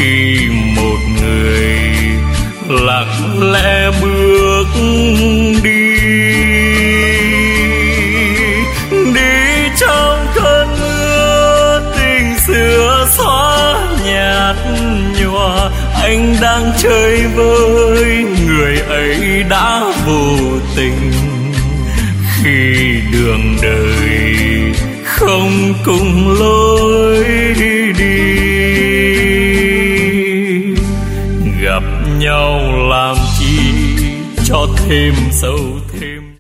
một người lặng lẽ bước đi, đi trong cơn mưa tình xưa xóa nhạt nhòa. Anh đang chơi với người ấy đã vô tình, khi đường đời không cùng lối đi. Gặp nhau làm chi cho thêm sầu